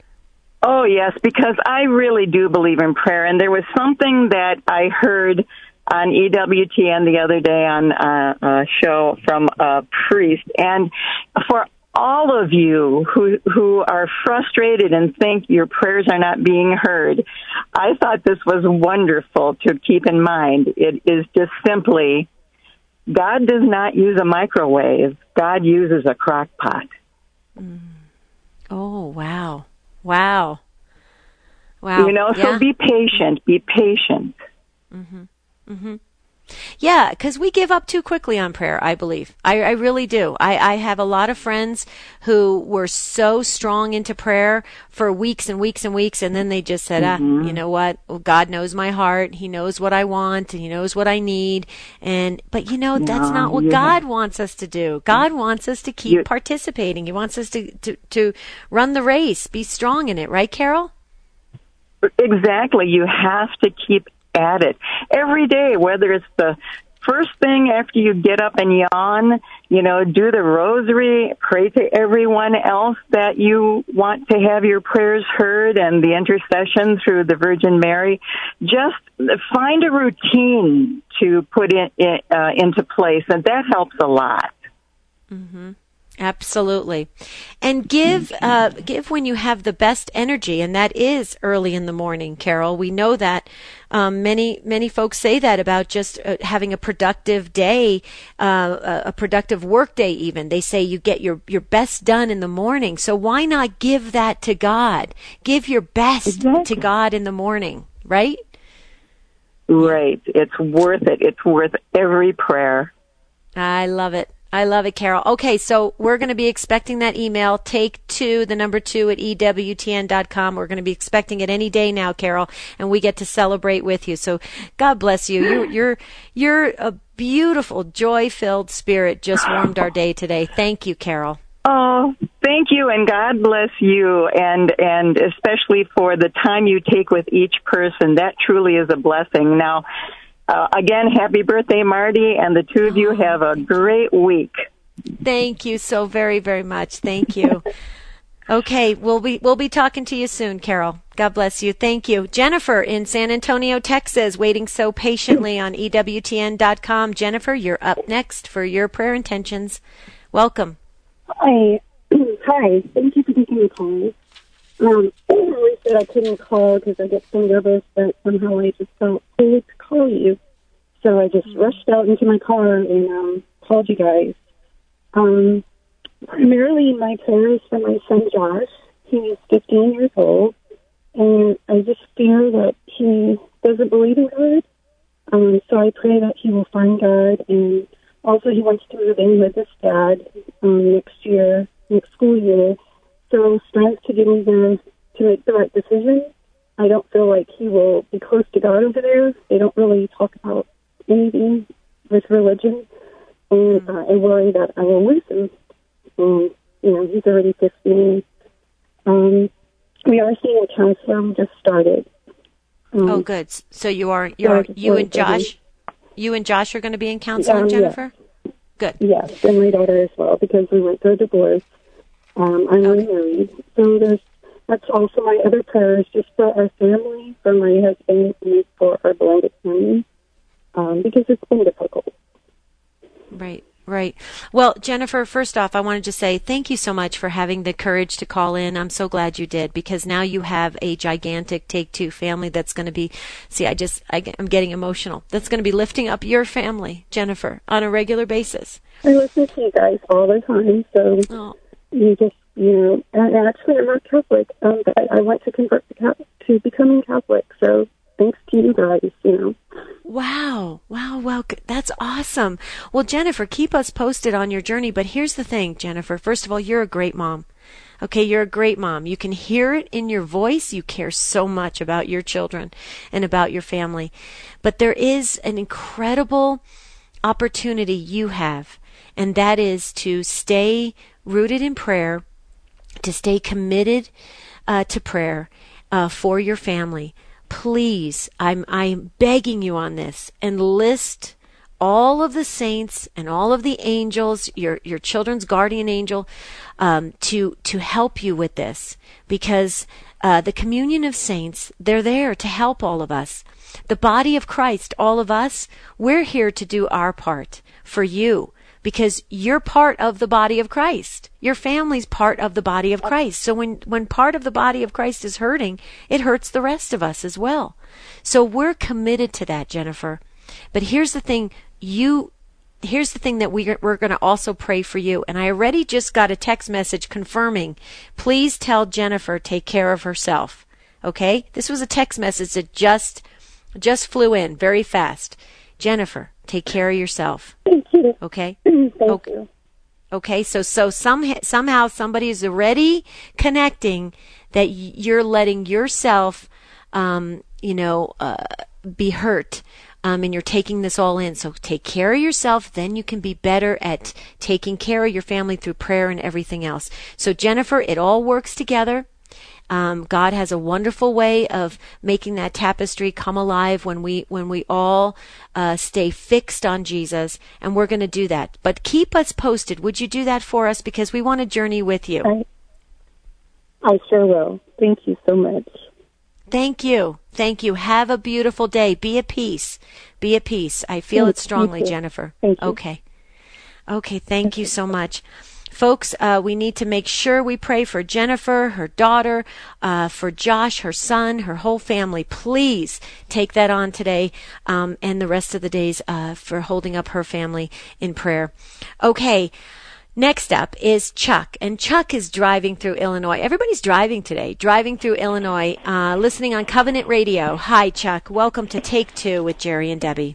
Oh, yes, because I really do believe in prayer. And there was something that I heard on E W T N the other day on uh, a show from a priest. And for all of you who who are frustrated and think your prayers are not being heard, I thought this was wonderful to keep in mind. It is just simply, God does not use a microwave. God uses a crock pot. Mm. Oh, wow. Wow. Wow. You know, yeah. so be patient. Be patient. Mm-hmm. Mm-hmm. Yeah, because we give up too quickly on prayer, I believe. I, I really do. I, I have a lot of friends who were so strong into prayer for weeks and weeks and weeks, and then they just said, mm-hmm. ah, you know what? Well, God knows my heart. He knows what I want, and He knows what I need. And But, you know, that's no, not what yeah. God wants us to do. God wants us to keep you, participating. He wants us to, to, to run the race, be strong in it. Right, Carol? Exactly. You have to keep at it every day, whether it's the first thing after you get up and yawn, you know, do the rosary, pray to everyone else that you want to have your prayers heard and the intercession through the Virgin Mary. Just find a routine to put in, uh, into place, and that helps a lot. Mm-hmm. Absolutely. And give uh, give when you have the best energy, and that is early in the morning, Carol. We know that. Um, many many folks say that about just uh, having a productive day, uh, a productive work day even. They say you get your, your best done in the morning. So why not give that to God? Give your best exactly. to God in the morning, right? Right. It's worth it. It's worth every prayer. I love it. I love it, Carol. Okay, so we're going to be expecting that email, take two, the number two at E W T N dot com. We're going to be expecting it any day now, Carol, and we get to celebrate with you. So God bless you. You're, you're, you're a beautiful, joy-filled spirit. Just warmed our day today. Thank you, Carol. Oh, thank you, and God bless you, and, and especially for the time you take with each person. That truly is a blessing. Now, uh, again, happy birthday, Marty, and the two of you have a great week. Thank you so very, very much. Thank you. Okay, we'll be we'll be talking to you soon, Carol. God bless you. Thank you. Jennifer in San Antonio, Texas, waiting so patiently on E W T N dot com. Jennifer, you're up next for your prayer intentions. Welcome. Hi. Hi. Thank you for taking the call. Um, I always said I couldn't call because I get so nervous, but somehow I just felt cool to call you. So I just rushed out into my car and um, called you guys. Um, primarily, my prayer is for my son Josh. He's fifteen years old, and I just fear that he doesn't believe in God. Um, so I pray that he will find God, and also he wants to move in with his dad um, next year, next school year. So strength to give me the to make the right decision. I don't feel like he will be close to God over there. They don't really talk about anything with religion, and uh, I worry that I will lose him. Um, you know, he's already fifteen. Um, we are seeing a counselor. We just started. Um, oh, good. So you are you are you and Josh, you and Josh are going to be in counseling, um, Jennifer. Yes. Good. Yes, and my daughter as well, because we went through a divorce. Um, I'm okay. remarried, so there's that's also my other prayers, just for our family, for my husband, and for our blended family, um, because it's been difficult. Right. Right. Well, Jennifer, first off, I wanted to say thank you so much for having the courage to call in. I'm so glad you did, because now you have a gigantic Take Two family that's going to be, see, I just, I, I'm getting emotional. That's going to be lifting up your family, Jennifer, on a regular basis. I listen to you guys all the time, so oh. you just, you know, and actually I'm not Catholic, um, but I, I want to convert to, Catholic, to becoming Catholic, so thanks to you guys, you know. Wow. Wow. Wow. That's awesome. Well, Jennifer, keep us posted on your journey. But here's the thing, Jennifer. First of all, you're a great mom. Okay, you're a great mom. You can hear it in your voice. You care so much about your children and about your family. But there is an incredible opportunity you have, and that is to stay rooted in prayer, to stay committed uh, to prayer uh, for your family. Please, I'm I'm begging you on this, enlist all of the saints and all of the angels, your your children's guardian angel, um, to to help you with this, because uh, the communion of saints, they're there to help all of us. The body of Christ, all of us, we're here to do our part for you, because you're part of the body of Christ. Your family's part of the body of Christ. So when, when part of the body of Christ is hurting, it hurts the rest of us as well. So we're committed to that, Jennifer. But here's the thing, you, here's the thing that we, we're going to also pray for you. And I already just got a text message confirming, please tell Jennifer take care of herself. Okay? This was a text message that just, just flew in very fast. Jennifer, take care of yourself. Thank you. Okay? Thank okay. you. Okay, so so some, somehow somebody is already connecting that you're letting yourself, um, you know, uh, be hurt, um, and you're taking this all in. So take care of yourself, then you can be better at taking care of your family through prayer and everything else. So Jennifer, it all works together. Um, God has a wonderful way of making that tapestry come alive when we when we all uh, stay fixed on Jesus, and we're going to do that. But keep us posted. Would you do that for us? Because we want to journey with you. I, I sure will. Thank you so much. Thank you. Thank you. Have a beautiful day. Be at peace. Be at peace. I feel Thank it strongly, you. Jennifer. Thank you. Okay. Okay. Thank you so much. Folks, uh, we need to make sure we pray for Jennifer, her daughter, uh, for Josh, her son, her whole family. Please take that on today, um, and the rest of the days uh, for holding up her family in prayer. Okay, next up is Chuck, and Chuck is driving through Illinois. Everybody's driving today, driving through Illinois, uh, listening on Covenant Radio. Hi, Chuck. Welcome to Take Two with Jerry and Debbie.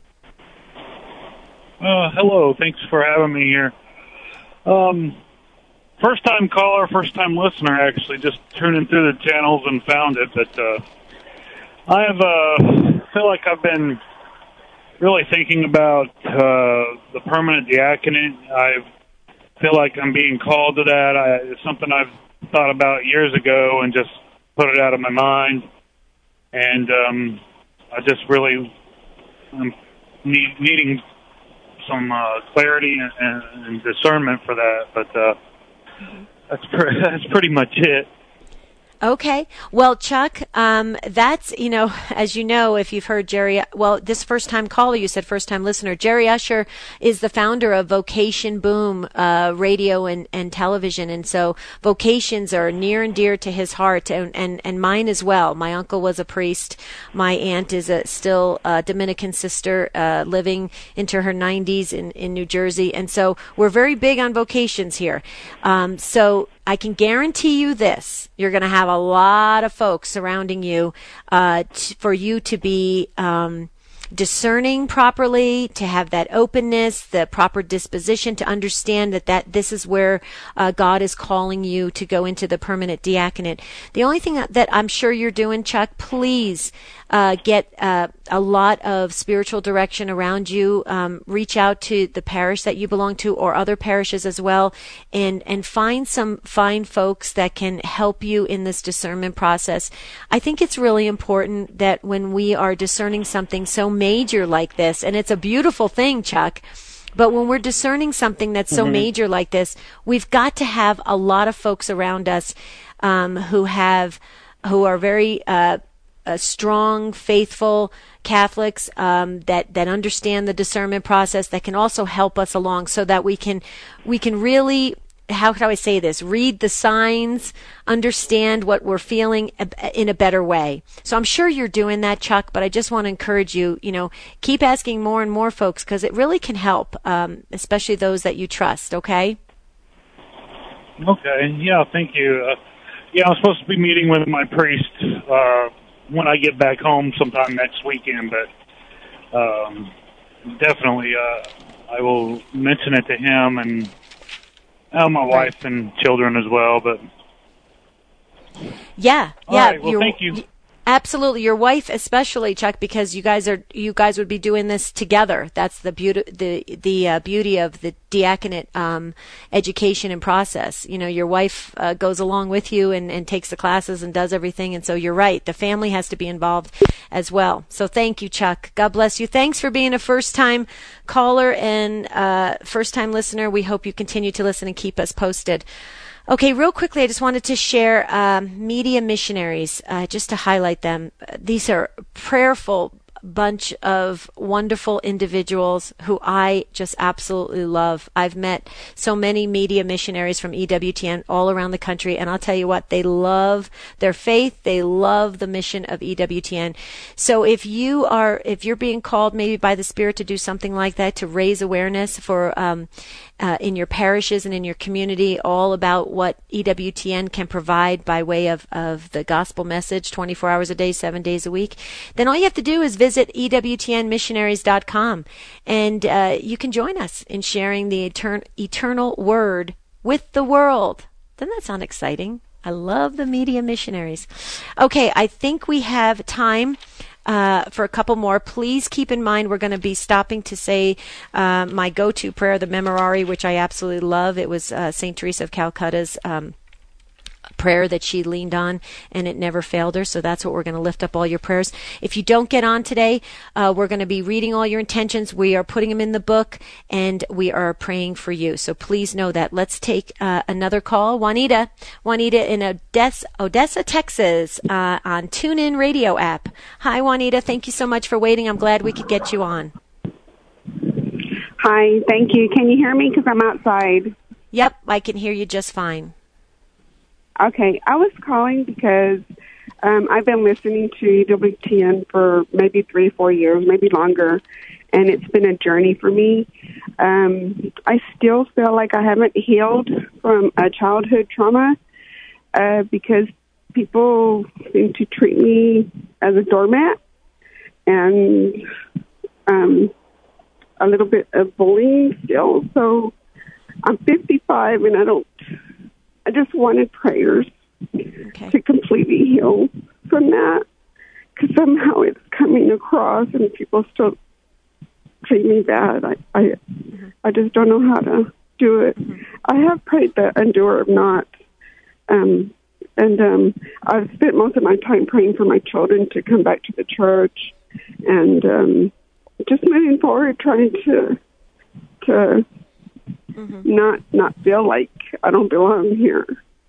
Uh, hello. Thanks for having me here. Um... First time caller, first time listener, actually, just tuning through the channels and found it. But uh, I have, uh, feel like I've been really thinking about uh, the permanent diaconate. I feel like I'm being called to that. I, it's something I've thought about years ago and just put it out of my mind. And um, I just really, I'm need, needing some uh, clarity and, and discernment for that. But uh, mm-hmm. that's pre- that's pretty much it. Okay. Well, Chuck, um, that's, you know, as you know, if you've heard Jerry, well, this first-time caller, you said first-time listener, Jerry Usher is the founder of Vocation Boom uh, radio and, and television. And so vocations are near and dear to his heart and, and, and mine as well. My uncle was a priest. My aunt is a still a Dominican sister uh, living into her nineties in, in New Jersey. And so we're very big on vocations here. Um, so I can guarantee you this. You're going to have a lot of folks surrounding you uh, t- for you to be um, discerning properly, to have that openness, the proper disposition, to understand that, that this is where uh, God is calling you to go into the permanent diaconate. The only thing that, that I'm sure you're doing, Chuck, please uh, get uh, a lot of spiritual direction around you. Um, reach out to the parish that you belong to or other parishes as well, and, and find some fine folks that can help you in this discernment process. I think it's really important that when we are discerning something so major like this, and it's a beautiful thing, Chuck, but when we're discerning something that's so mm-hmm. major like this, we've got to have a lot of folks around us um, who have, who are very uh, uh, strong, faithful Catholics um, that that understand the discernment process, that can also help us along, so that we can we can really, how can I say this, read the signs, understand what we're feeling in a better way. So I'm sure you're doing that, Chuck, but I just want to encourage you, you know, keep asking more and more folks, because it really can help, um, especially those that you trust, okay? Okay, yeah, thank you. Uh, yeah, I'm supposed to be meeting with my priest uh, when I get back home sometime next weekend, but um, definitely uh, I will mention it to him and Uh, my wife and children as well, but yeah, All yeah. right, well, thank you. Absolutely, your wife especially, Chuck, because you guys are you guys would be doing this together. That's the beauty the the uh, beauty of the diaconate um, education and process. You know, your wife uh, goes along with you and, and takes the classes and does everything. And so you're right, the family has to be involved as well. So thank you, Chuck. God bless you. Thanks for being a first-time caller and uh, first-time listener. We hope you continue to listen and keep us posted. Okay, real quickly, I just wanted to share um, media missionaries, uh, just to highlight them. These are prayerful bunch of wonderful individuals who I just absolutely love. I've met so many media missionaries from E W T N all around the country, and I'll tell you what, they love their faith. They love the mission of E W T N. So if you are, if you're being called maybe by the Spirit to do something like that, to raise awareness for um, Uh, in your parishes and in your community, all about what E W T N can provide by way of, of the gospel message twenty-four hours a day, seven days a week, then all you have to do is visit E W T N missionaries dot com, and uh, you can join us in sharing the etern- eternal word with the world. Doesn't that sound exciting? I love the media missionaries. Okay, I think we have time Uh, for a couple more. Please keep in mind we're going to be stopping to say uh, my go-to prayer, the Memorare, which I absolutely love. It was uh, Saint Teresa of Calcutta's um, prayer that she leaned on, and it never failed her. So that's what we're going to lift up all your prayers. If you don't get on today, uh, we're going to be reading all your intentions. We are putting them in the book, and we are praying for you. So please know that. Let's take uh, another call. Juanita, Juanita in Odessa, Odessa Texas, uh, on TuneIn Radio app. Hi, Juanita. Thank you so much for waiting. I'm glad we could get you on. Hi, thank you. Can you hear me? Because I'm outside. Yep, I can hear you just fine. Okay, I was calling because um, I've been listening to E W T N for maybe three, four years, maybe longer, and it's been a journey for me. Um, I still feel like I haven't healed from a childhood trauma uh, because people seem to treat me as a doormat, and um, a little bit of bullying still. So I'm fifty-five, and I don't. I just wanted prayers okay. to completely heal from that, because somehow it's coming across and people still treat me bad. I I, mm-hmm. I just don't know how to do it. Mm-hmm. I have prayed the Endure of Not, um, and um, I've spent most of my time praying for my children to come back to the church, and um, just moving forward, trying to to mm-hmm. not not feel like I don't belong here.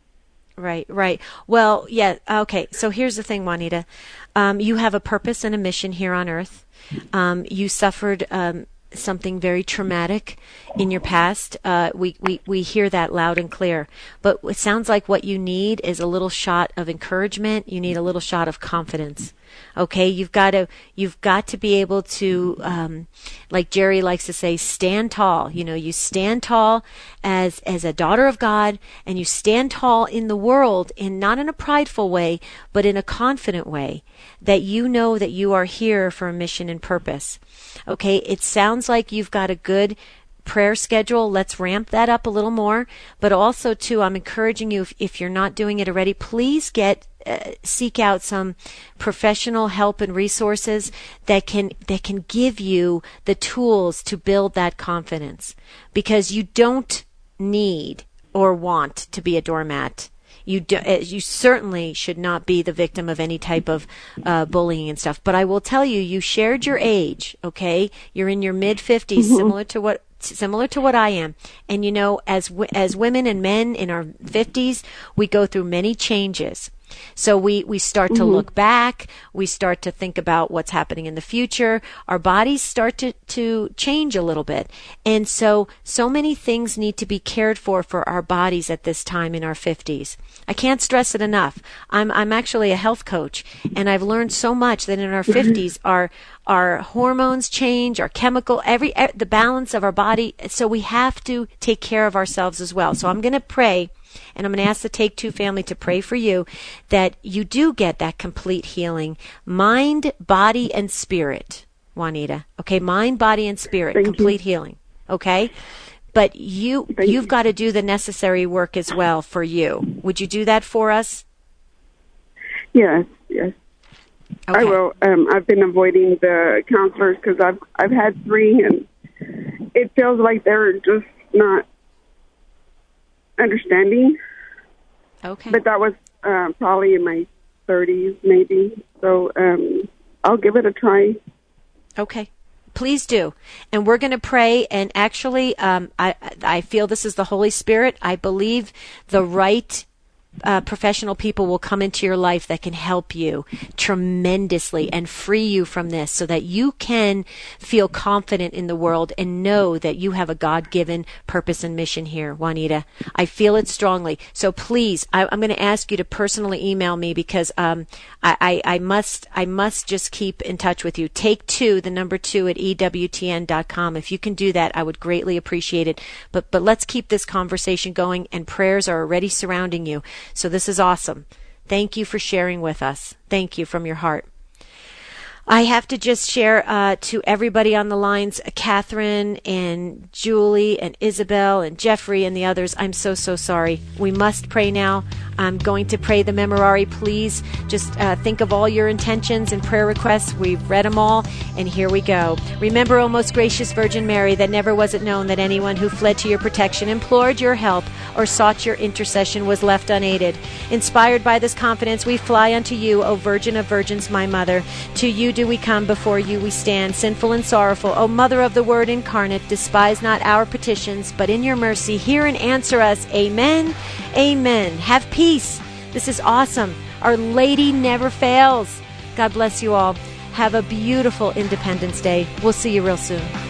Right, right. Well, yeah, okay. So here's the thing, Juanita. Um, you have a purpose and a mission here on earth. Um, you suffered um, something very traumatic in your past. Uh, we, we, we hear that loud and clear. But it sounds like what you need is a little shot of encouragement. You need a little shot of confidence. Okay, you've got to you've got to be able to, um, like Jerry likes to say, stand tall. You know, you stand tall as as a daughter of God, and you stand tall in the world, in not in a prideful way, but in a confident way, that you know that you are here for a mission and purpose. Okay, it sounds like you've got a good prayer schedule. Let's ramp that up a little more. But also, too, I'm encouraging you, if, if you're not doing it already, please get uh, seek out some professional help and resources that can that can give you the tools to build that confidence. Because you don't need or want to be a doormat. You do, you certainly should not be the victim of any type of uh, bullying and stuff. But I will tell you, you shared your age. Okay, you're in your mid fifties, mm-hmm. similar to what. Similar to what I am. And you know, as w- as women and men in our fifties, we go through many changes. So we, we start to mm-hmm. look back. We start to think about what's happening in the future. Our bodies start to, to change a little bit. And so, so many things need to be cared for for our bodies at this time in our fifties. I can't stress it enough. I'm, I'm actually a health coach, and I've learned so much that in our fifties, our, our hormones change, our chemical, every, the balance of our body. So we have to take care of ourselves as well. So I'm going to pray. And I'm going to ask the Take Two family to pray for you that you do get that complete healing, mind, body, and spirit, Juanita. Okay, mind, body, and spirit, Thank complete you. healing. Okay, but you Thank you've you. got to do the necessary work as well for you. Would you do that for us? Yes, yes. Okay. I will. Um, I've been avoiding the counselors because I've I've had three, and it feels like they're just not understanding. Okay. But that was uh, probably in my thirties, maybe. So um, I'll give it a try. Okay. Please do. And we're going to pray. And actually, um, I, I feel this is the Holy Spirit. I believe the right Uh, professional people will come into your life that can help you tremendously and free you from this so that you can feel confident in the world and know that you have a God-given purpose and mission here, Juanita. I feel it strongly. So please, I, I'm going to ask you to personally email me because um, I, I, I must I must just keep in touch with you. Take two, the number two at E W T N dot com. If you can do that, I would greatly appreciate it. But but let's keep this conversation going, and prayers are already surrounding you. So this is awesome. Thank you for sharing with us. Thank you from your heart. I have to just share uh, to everybody on the lines, Catherine and Julie and Isabel and Jeffrey and the others, I'm so, so sorry. We must pray now. I'm going to pray the Memorare. Please just uh, think of all your intentions and prayer requests. We've read them all, and here we go. Remember, O most gracious Virgin Mary, that never was it known that anyone who fled to your protection, implored your help, or sought your intercession was left unaided. Inspired by this confidence, we fly unto you, O Virgin of Virgins, my Mother. To you do we come, before you we stand, sinful and sorrowful. O Mother of the Word incarnate, despise not our petitions, but in your mercy hear and answer us. Amen. Amen. Have peace. This is awesome. Our Lady never fails. God bless you all. Have a beautiful Independence Day. We'll see you real soon.